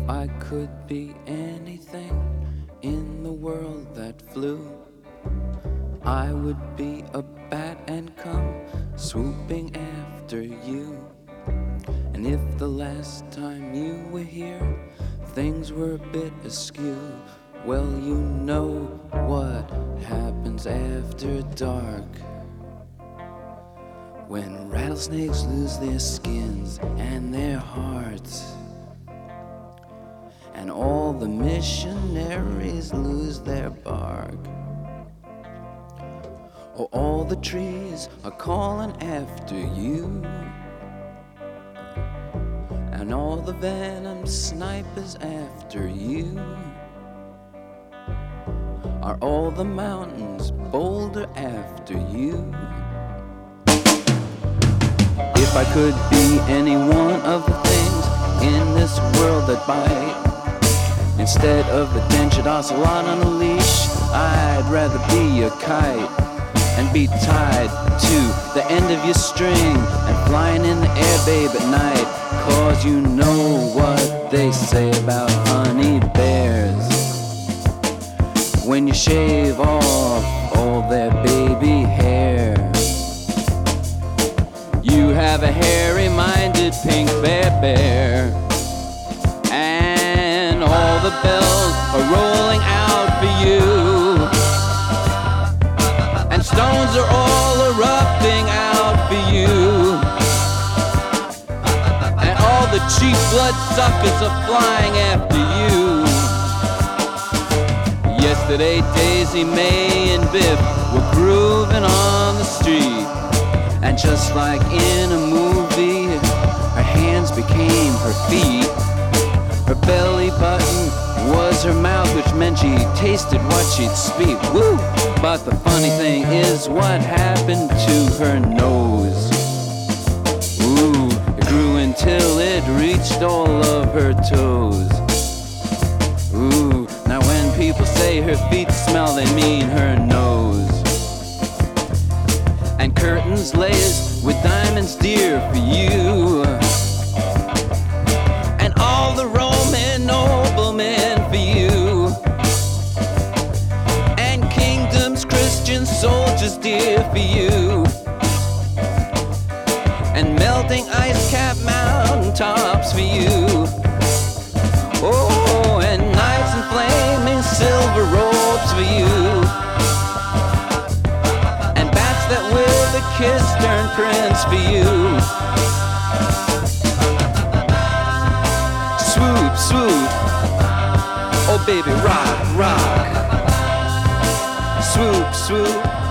I could be anything in the world that flew, I would be a bat and come swooping after you. And if the last time you were here things were a bit askew, well, you know what happens after dark, when rattlesnakes lose their skins and their hearts, and all the missionaries lose their bark. Oh, all the trees are calling after you, and all the venom snipers after you. Are all the mountains bolder after you? If I could be any one of the things in this world that bite, instead of a dentured ocelot on a leash, I'd rather be a kite and be tied to the end of your string and flying in the air, babe, at night. 'Cause you know what they say about honey bears, when you shave off all their baby hair, you have a hairy-minded pink bear, and all the bells are rolling out for you, and stones are all erupting out for you, and all the cheap bloodsuckers are flying after you. Yesterday, Daisy May and Biff were grooving on the street, and just like in a movie, her hands became her feet. Her belly button was her mouth, which meant she tasted what she'd speak. Woo! But the funny thing is, what happened to her nose? Ooh, it grew until it reached all of her toes. Ooh, now when people say her feet smell, they mean her nose. And curtains laced with diamonds dear for you, and all the Roman noblemen for you, and kingdoms, Christian soldiers dear for you, and melting ice-capped mountaintops for you. Oh, and knights in flaming silver robes for you, and bats that with a kiss turn prince for you. Swoop, swoop, oh baby, rock, rock. Swoop, swoop.